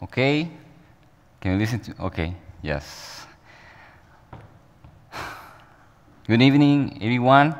Okay? Can you listen to? Okay, yes. Good evening, everyone.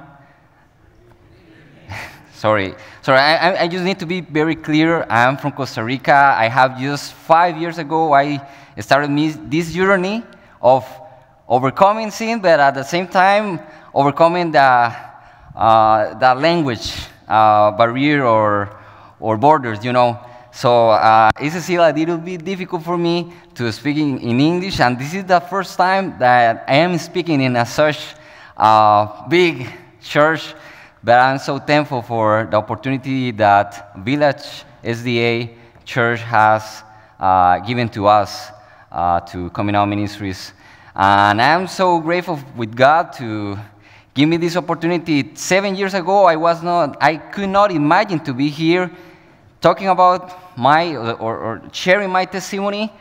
Sorry, I just need to be very clear. I'm from Costa Rica. I have just 5 years ago, I started this journey of overcoming sin, but at the same time, overcoming the language barrier or borders, you know. So it's still a little bit difficult for me to speak in English, and this is the first time that I am speaking in a such big church. But I'm so thankful for the opportunity that Village SDA Church has given to us to Coming Out Ministries. And I'm so grateful with God to give me this opportunity. 7 years ago, I could not imagine to be here talking about my, or sharing my testimony.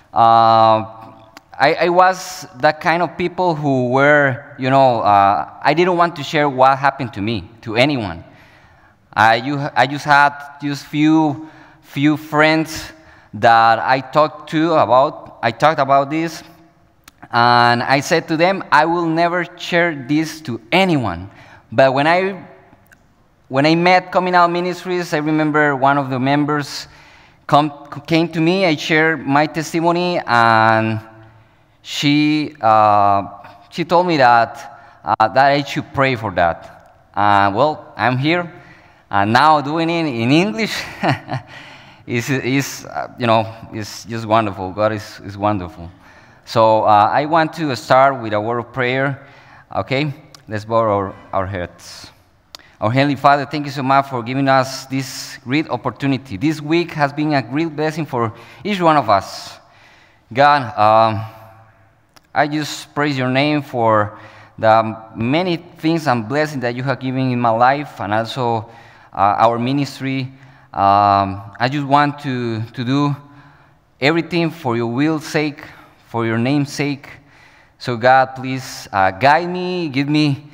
I was that kind of people who were, you know, I didn't want to share what happened to me, to anyone. I just had just few friends that I talked about this, and I said to them, I will never share this to anyone. But when I met Coming Out Ministries, I remember one of the members came to me, I shared my testimony, and she told me that I should pray for that. Well, I'm here, and now doing it in English is just wonderful. God is wonderful. So I want to start with a word of prayer. Okay, let's bow our heads. Our Heavenly Father, thank you so much for giving us this great opportunity. This week has been a great blessing for each one of us. God, I just praise your name for the many things and blessings that you have given in my life and also our ministry. I just want to do everything for your will's sake, for your name's sake. So God, please guide me, give me,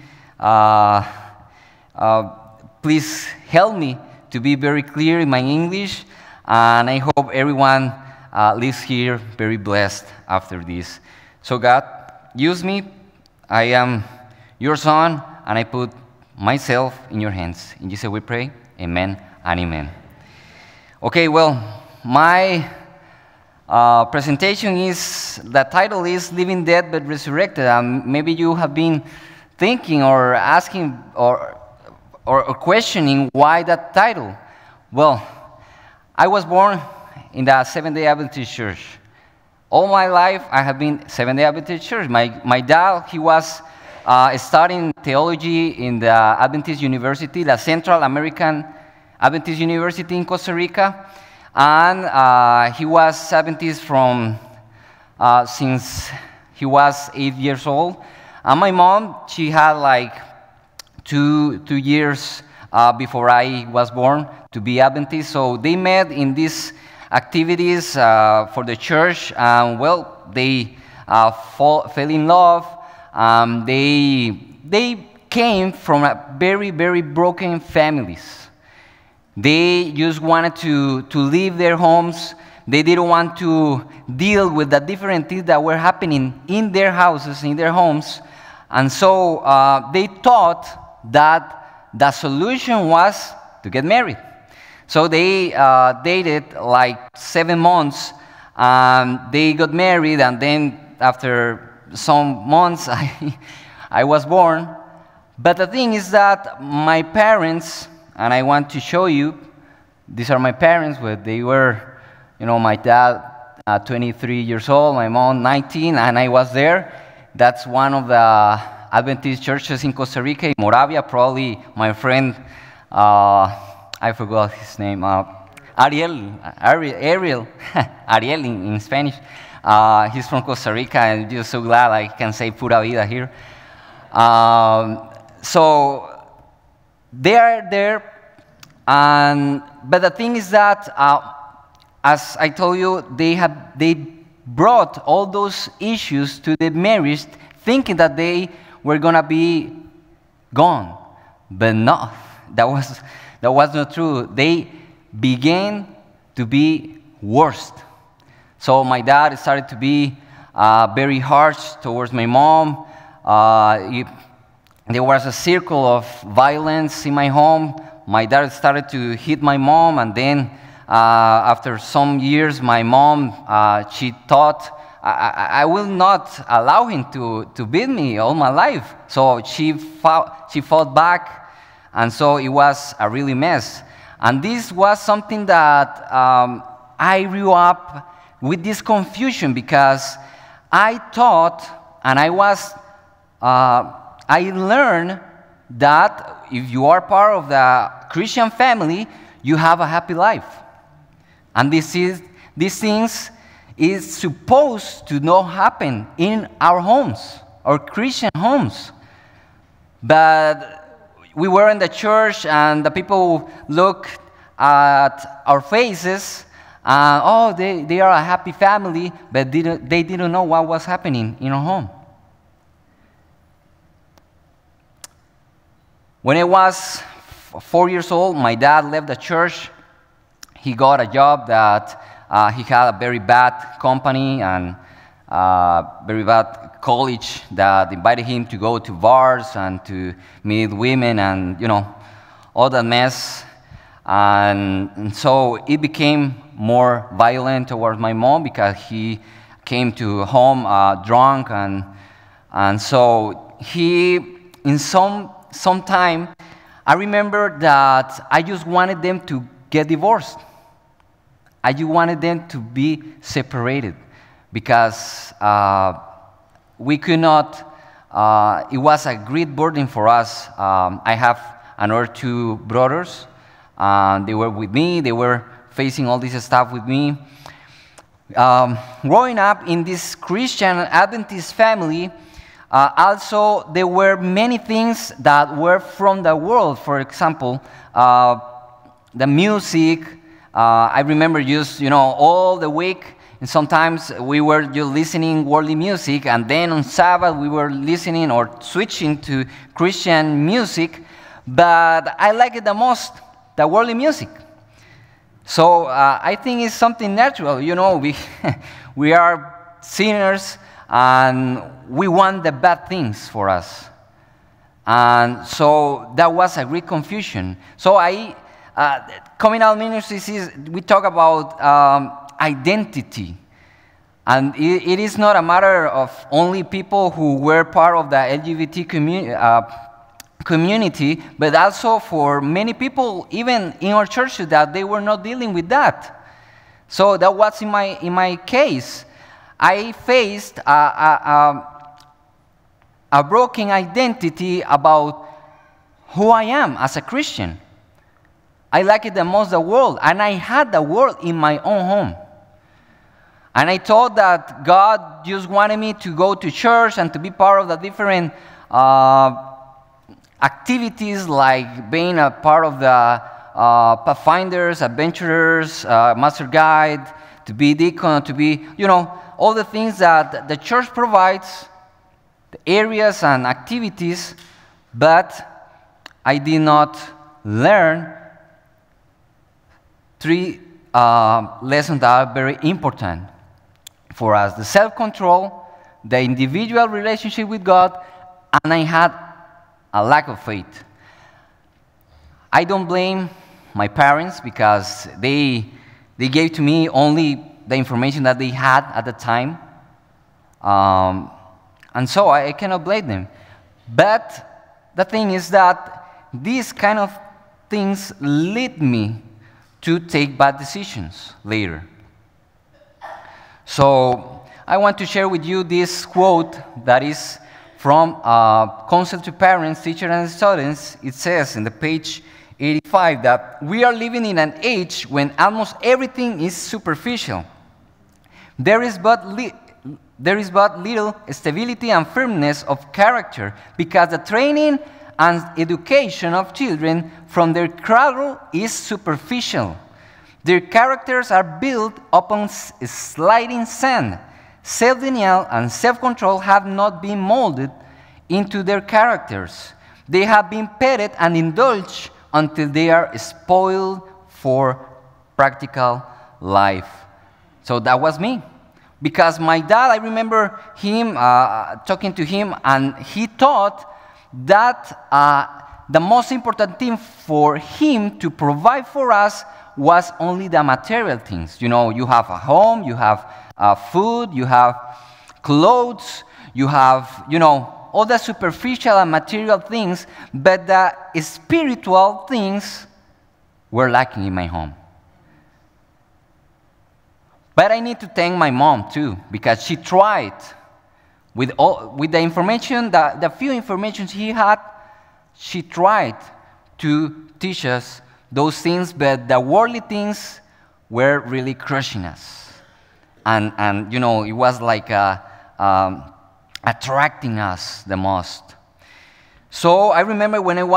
please help me to be very clear in my English, and I hope everyone leaves here very blessed after this. So God, use me. I am your son, and I put myself in your hands. In Jesus we pray, amen and amen. Okay, well, my presentation the title is Living Dead but Resurrected. Maybe you have been thinking or asking or questioning why that title. Well, I was born in the Seventh-day Adventist Church. All my life, I have been Seventh-day Adventist Church. My dad, he was studying theology in the Adventist University, the Central American Adventist University in Costa Rica, and he was Adventist from since he was 8 years old. And my mom, she had like two years before I was born to be Adventist. So they met in these activities for the church, and well, they fell in love. They came from a very, very broken families. They just wanted to leave their homes. They didn't want to deal with the different things that were happening in their houses, in their homes. And so they thought that the solution was to get married. So they dated like 7 months, they got married, and then after some months, I was born. But the thing is that my parents, and I want to show you, these are my parents, but they were, you know, my dad 23 years old, my mom 19, and I was there. That's one of the Adventist churches in Costa Rica, in Moravia. Probably my friend, I forgot his name, Ariel in Spanish. He's from Costa Rica, and I'm just so glad I can say Pura Vida here. So they are there, but the thing is that, as I told you, they brought all those issues to the marriage, thinking that they were gonna be gone, but no, that was not true. They began to be worse. So my dad started to be very harsh towards my mom. There was a circle of violence in my home. My dad started to hit my mom, and then after some years, my mom, she thought, I will not allow him to beat me all my life. So she fought back, and so it was a really mess. And this was something that I grew up with this confusion, because I thought, and I learned that if you are part of the Christian family, you have a happy life. And these things is supposed to not happen in our homes, our Christian homes. But we were in the church, and the people looked at our faces, oh, they are a happy family, but they didn't know what was happening in our home. When I was 4 years old, my dad left the church. He got a job that he had a very bad company and very bad college that invited him to go to bars and to meet women and, all that mess. And so it became more violent towards my mom, because he came to home drunk, and so he, in some time, I remember that I just wanted them to get divorced. I just wanted them to be separated, because we could not, it was a great burden for us. I have another 2 brothers. They were with me. They were facing all this stuff with me. Growing up in this Christian Adventist family, also there were many things that were from the world. For example, the music. I remember just, all the week, and sometimes we were just listening worldly music, and then on Sabbath we were listening or switching to Christian music, but I like it the most, the worldly music. So I think it's something natural, we are sinners, and we want the bad things for us. And so that was a great confusion. So Coming Out Ministries, we talk about identity. And it is not a matter of only people who were part of the LGBT community, but also for many people, even in our churches, that they were not dealing with that. So that was in my case. I faced a broken identity about who I am as a Christian. I like it the most, the world, and I had the world in my own home. And I thought that God just wanted me to go to church and to be part of the different activities, like being a part of the Pathfinders, Adventurers, Master Guide, to be deacon, to be, all the things that the church provides, the areas and activities, but I did not learn 3 lessons that are very important for us: the self-control, the individual relationship with God, and I had a lack of faith. I don't blame my parents, because they gave to me only the information that they had at the time, and so I cannot blame them. But the thing is that these kind of things lead me to take bad decisions later. So I want to share with you this quote that is from Counsel to Parents, Teachers, and Students. It says in the page 85 that we are living in an age when almost everything is superficial. There is but little stability and firmness of character, because the training and education of children from their cradle is superficial. Their characters are built upon sliding sand. Self-denial and self-control have not been molded into their characters. They have been petted and indulged until they are spoiled for practical life. So that was me. Because my dad, I remember him talking to him, and he thought that the most important thing for him to provide for us was only the material things. You know, you have a home, you have food, you have clothes, you have, you know, all the superficial and material things, but the spiritual things were lacking in my home. But I need to thank my mom too, because she tried with the information, the few information she had, she tried to teach us those things, but the worldly things were really crushing us. And you know, it was like attracting us the most. So I remember when I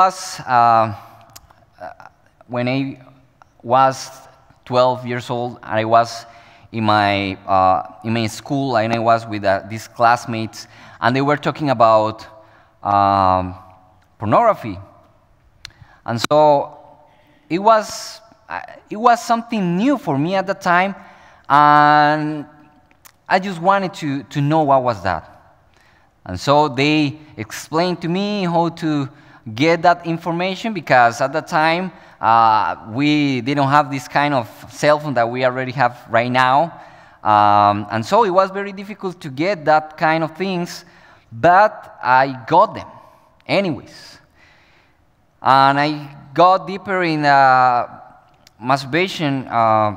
was 12 years old, I was in my school, and I was with these classmates, and they were talking about pornography. And so it was something new for me at the time, and I just wanted to know what was that. And so they explained to me how to get that information, because at the time we didn't have this kind of cell phone that we already have right now. And so it was very difficult to get that kind of things, but I got them anyways. And I got deeper in masturbation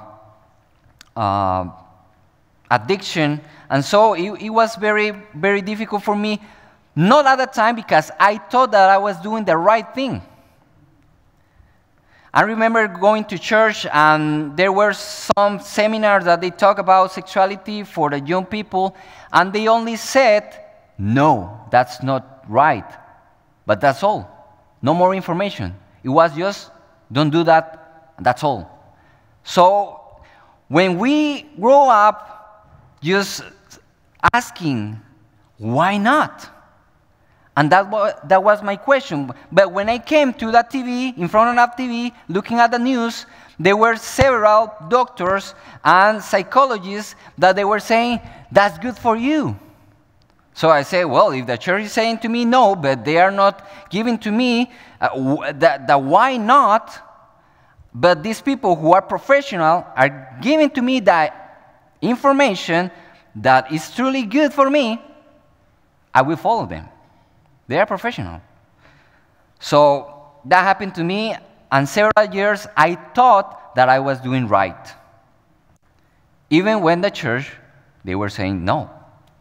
addiction, and so it was very, very difficult for me, not at the time because I thought that I was doing the right thing. I remember going to church, and there were some seminars that they talk about sexuality for the young people, and they only said, no, that's not right. But that's all. No more information. It was just, don't do that, that's all. So when we grow up, just asking, why not? And that was my question. But when I came to that TV, in front of that TV, looking at the news, there were several doctors and psychologists that they were saying, that's good for you. So I say, well, if the church is saying to me no, but they are not giving to me the why not, but these people who are professional are giving to me the information that is truly good for me, I will follow them. They are professional. So that happened to me, and several years I thought that I was doing right. Even when the church, they were saying no.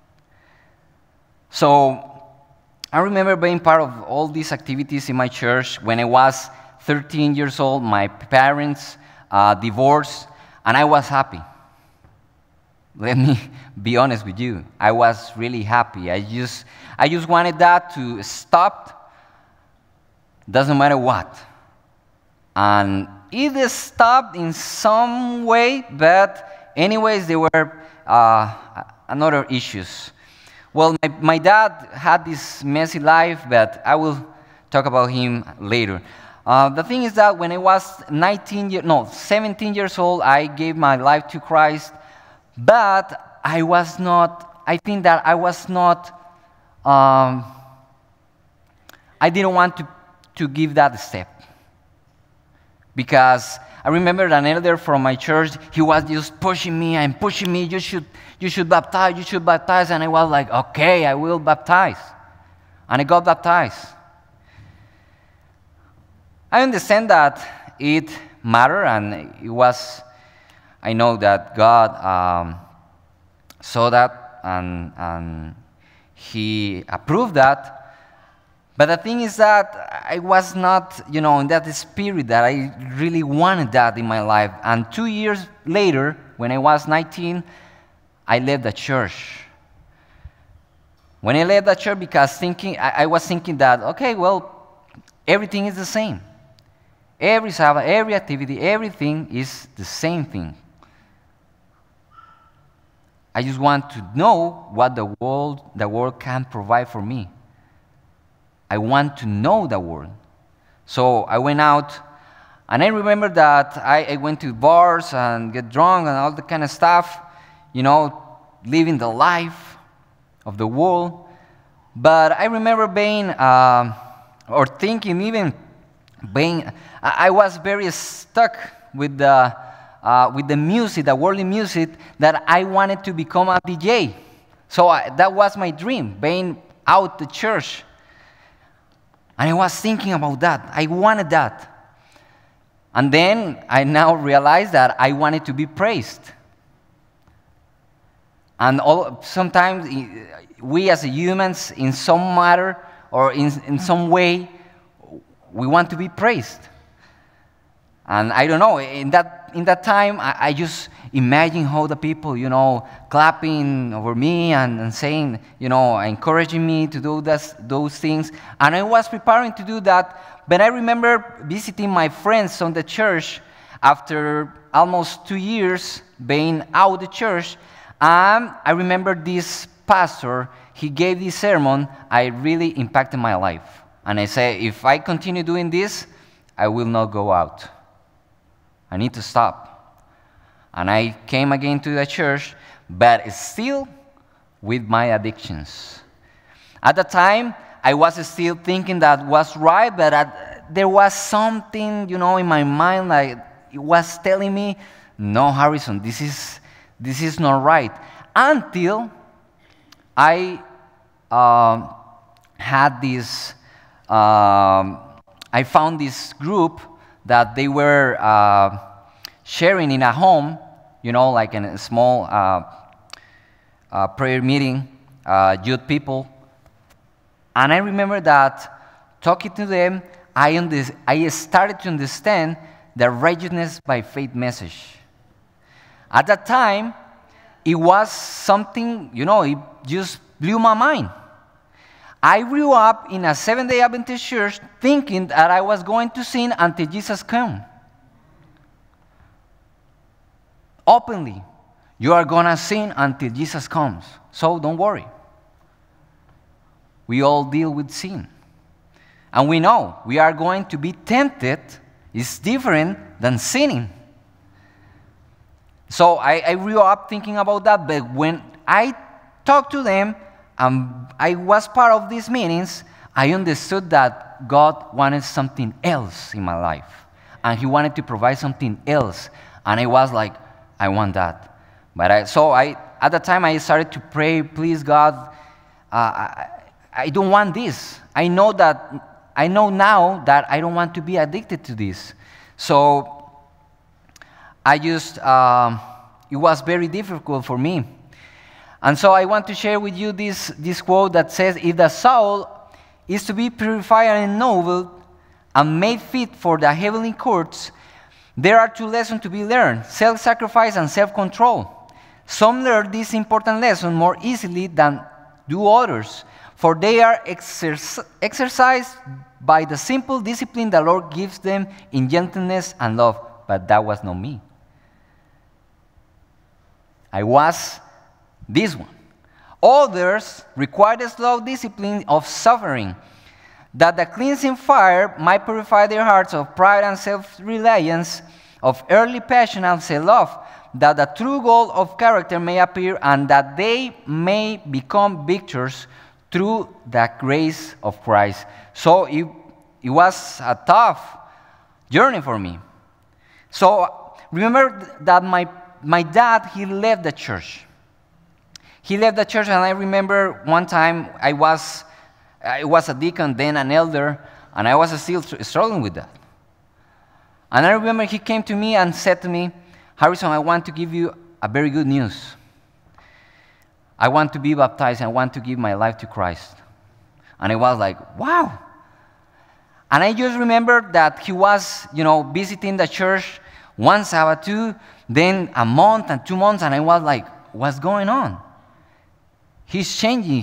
So I remember being part of all these activities in my church. When I was 13 years old, my parents divorced, and I was happy. Let me be honest with you. I was really happy. I just wanted that to stop. Doesn't matter what. And it stopped in some way, but anyways, there were another issues. Well, my dad had this messy life, but I will talk about him later. The thing is that when I was 17 years old, I gave my life to Christ. But I think that I was not, I didn't want to give that step. Because I remember an elder from my church, he was just pushing me, you should baptize, and I was like, okay, I will baptize. And I got baptized. I understand that it mattered, and it was, I know that God saw that, and He approved that. But the thing is that I was not, in that spirit that I really wanted that in my life. And 2 years later, when I was 19, I left the church. When I left the church, because I was thinking that, okay, well, everything is the same. Every Sabbath, every activity, everything is the same thing. I just want to know what the world can provide for me. I want to know the world. So I went out, and I remember that I went to bars and get drunk and all that kind of stuff. You living the life of the world. But I remember being, or thinking even, I was very stuck with the music, the worldly music, that I wanted to become a DJ. So that was my dream, being out the church. And I was thinking about that. I wanted that. And then I now realize that I wanted to be praised. And sometimes we as humans, in some matter or in some way, we want to be praised. And I don't know, in that time, I just imagine how the people, clapping over me and saying, encouraging me to do those things. And I was preparing to do that, but I remember visiting my friends on the church after almost 2 years being out the church. And I remember this pastor, he gave this sermon, I really impacted my life. And I say, if I continue doing this, I will not go out. I need to stop. And I came again to the church, but still with my addictions. At the time, I was still thinking that was right, but there was something, in my mind, like it was telling me, no, Harrison, this is not right. Until I had this, I found this group that they were sharing in a home, like in a small prayer meeting, youth people. And I remember that talking to them, I started to understand the righteousness by faith message. At that time, it was something, it just blew my mind. I grew up in a Seventh-day Adventist church thinking that I was going to sin until Jesus came. Openly, you are going to sin until Jesus comes. So don't worry. We all deal with sin. And we know we are going to be tempted. It's different than sinning. So I grew up thinking about that, but when I talked to them, I was part of these meetings, I understood that God wanted something else in my life. And He wanted to provide something else. And I was like, I want that. But at the time, I started to pray, please, God, I don't want this. I know now that I don't want to be addicted to this. So I just, it was very difficult for me. And so I want to share with you this quote that says, if the soul is to be purified and ennobled and made fit for the heavenly courts, there are 2 lessons to be learned, self-sacrifice and self-control. Some learn this important lesson more easily than do others, for they are exercised by the simple discipline the Lord gives them in gentleness and love. But that was not me. I was this one. Others require the slow discipline of suffering, that the cleansing fire might purify their hearts of pride and self-reliance, of earthly passion and self-love, that the true goal of character may appear, and that they may become victors through the grace of Christ. So it was a tough journey for me. So remember that my dad, he left the church. He left the church, and I remember one time I was a deacon, then an elder, and I was still struggling with that. And I remember he came to me and said to me, Harrison, I want to give you a very good news. I want to be baptized, and I want to give my life to Christ. And I was like, wow. And I just remember that he was, visiting the church one Sabbath, two, then a month and 2 months, and I was like, what's going on? He's changing.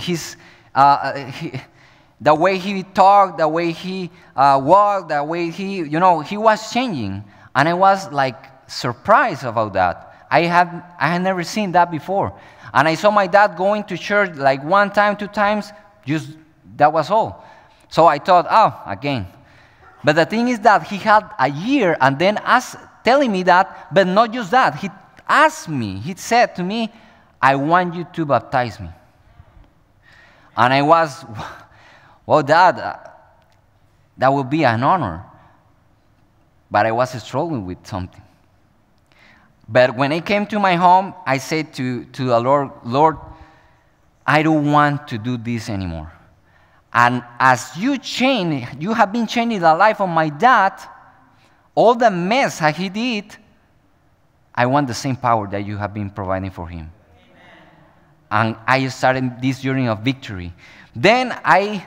The way he talked, the way he walked, the way he was changing. And I was like surprised about that. I had never seen that before. And I saw my dad going to church like 1 time, 2 times, just that was all. So I thought, again. But the thing is that he had a year and then telling me that, but not just that. He asked me, he said to me, I want you to baptize me. And I was, well, Dad, that would be an honor. But I was struggling with something. But when I came to my home, I said to the Lord, Lord, I don't want to do this anymore. And as you have been changing the life of my dad, all the mess that he did, I want the same power that you have been providing for him. Amen. And I started this journey of victory. Then I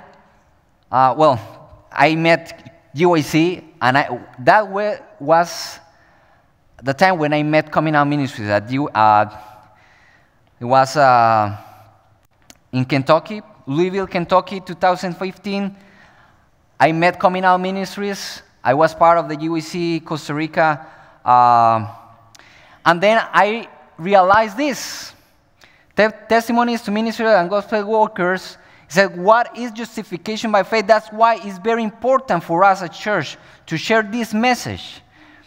met UIC, and that was the time when I met Coming Out Ministries. It was in Kentucky, Louisville, Kentucky, 2015. I met Coming Out Ministries. I was part of the UEC Costa Rica. And then I realized this. Testimonies to Ministry and Gospel Workers said, what is justification by faith? That's why it's very important for us at church to share this message.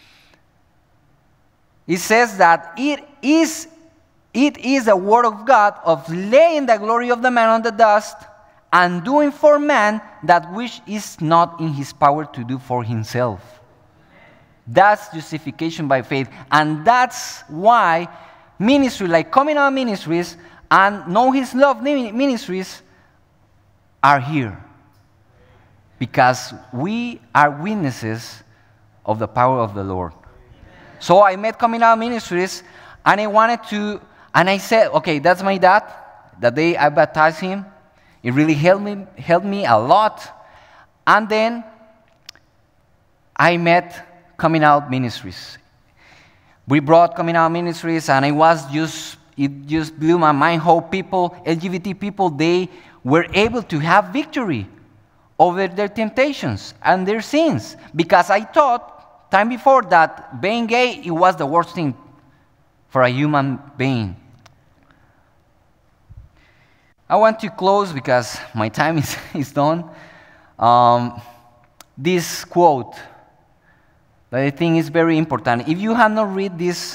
It says that it is the word of God of laying the glory of the man on the dust and doing for man that which is not in his power to do for himself. That's justification by faith. And that's why ministry like Coming Out Ministries and Know His Love Ministries are here. Because we are witnesses of the power of the Lord. So I met Coming Out Ministries, and I said, okay, that's my dad. The day I baptized him, it really helped me a lot. And then I met Coming Out Ministries. We brought Coming Out Ministries, and it just blew my mind how LGBT people, they were able to have victory over their temptations and their sins. Because I thought, time before, that being gay, it was the worst thing for a human being. I want to close because my time is done. This quote that I think is very important. If you have not read this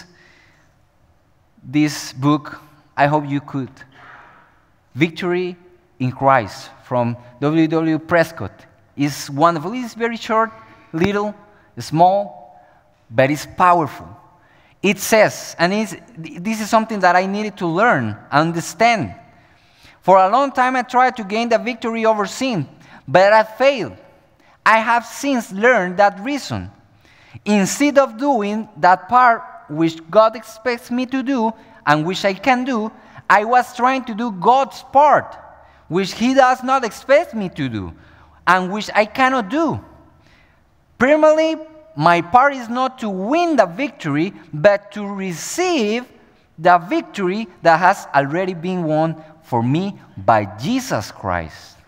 book, I hope you could. Victory in Christ from W.W. Prescott is wonderful. It's very short, little, small, but it's powerful. It says, and this is something that I needed to learn, understand. For a long time I tried to gain the victory over sin, but I failed. I have since learned that reason. Instead of doing that part which God expects me to do and which I can do, I was trying to do God's part, which He does not expect me to do and which I cannot do. Primarily, my part is not to win the victory, but to receive the victory that has already been won for me by Jesus Christ.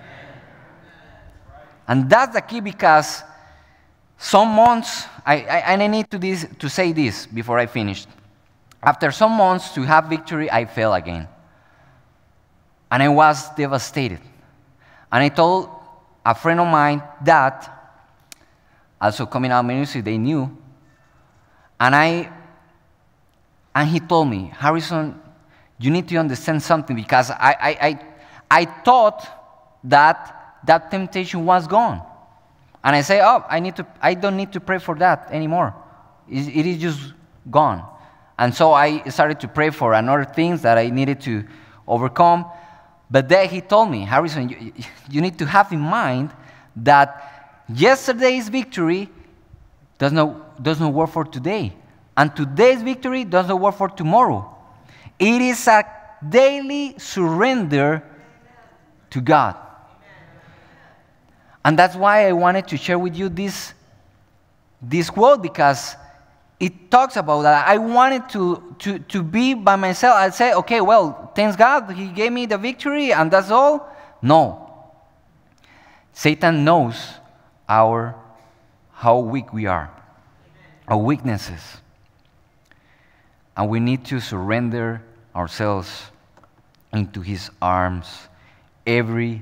And that's the key, because some months, and I need to say this before I finish. After some months to have victory, I fell again. And I was devastated. And I told a friend of mine that, also Coming Out Ministry, they knew. And he told me, Harrison, you need to understand something, because I thought that temptation was gone. And I say, I don't need to pray for that anymore. It is just gone. And so I started to pray for another things that I needed to overcome. But then he told me, Harrison, you need to have in mind that yesterday's victory does not work for today. And today's victory does not work for tomorrow. It is a daily surrender to God. And that's why I wanted to share with you this quote, because it talks about that. I wanted to be by myself. I'd say, okay, well, thanks God, He gave me the victory, and that's all. No. Satan knows how weak we are, our weaknesses. And we need to surrender ourselves into His arms every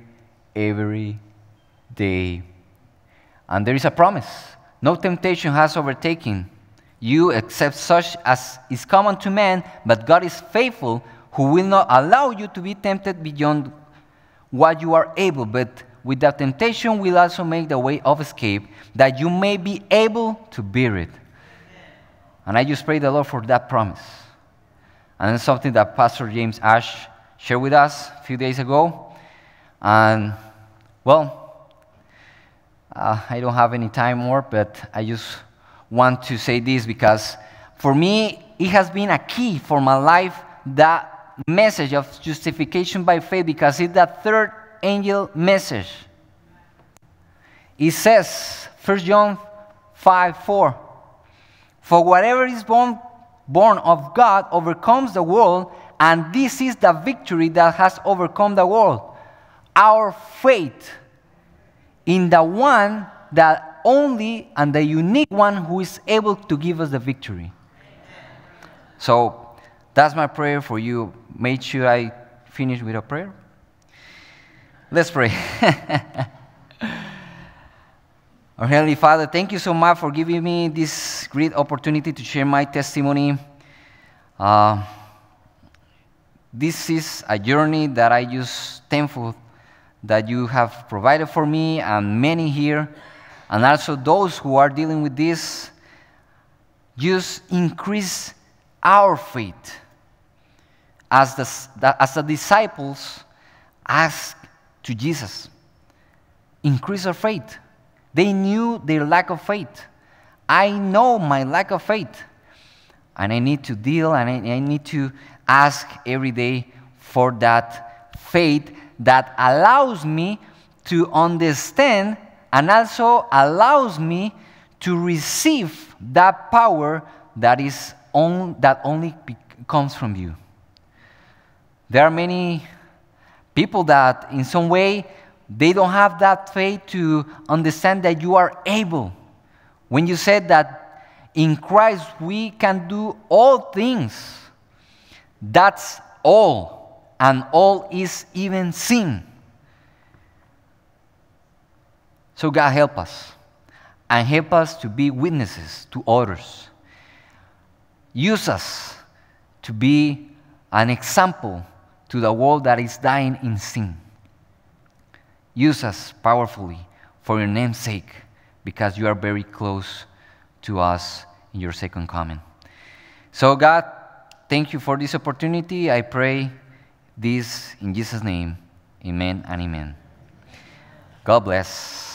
day. And there is a promise. No temptation has overtaken you except such as is common to man, but God is faithful, who will not allow you to be tempted beyond what you are able, but with that temptation will also make the way of escape, that you may be able to bear it. And I just pray the Lord for that promise. And it's something that Pastor James Ash shared with us a few days ago. And, well, I don't have any time more, but I just want to say this because for me, it has been a key for my life, that message of justification by faith, because it's that third angel message. It says, 1 John 5:4, for whatever is born of God overcomes the world, and this is the victory that has overcome the world, our faith in the one that only and the unique one who is able to give us the victory. So that's my prayer for you. Make sure I finish with a prayer. Let's pray. Our Heavenly Father, thank you so much for giving me this great opportunity to share my testimony. This is a journey that I just thankful that you have provided for me and many here, and also those who are dealing with this. Just increase our faith. As the disciples asked to Jesus, increase our faith. They knew their lack of faith. I know my lack of faith. And I need to deal and I need to ask every day for that faith that allows me to understand and also allows me to receive that power that only comes from you. There are many people that in some way they don't have that faith to understand that you are able. When you said that in Christ we can do all things, that's all, and all is even sin. So God, help us, and help us to be witnesses to others. Use us to be an example to the world that is dying in sin. Use us powerfully for your name's sake, because you are very close to us in your second coming. So God, thank you for this opportunity. I pray this in Jesus' name. Amen and amen. God bless.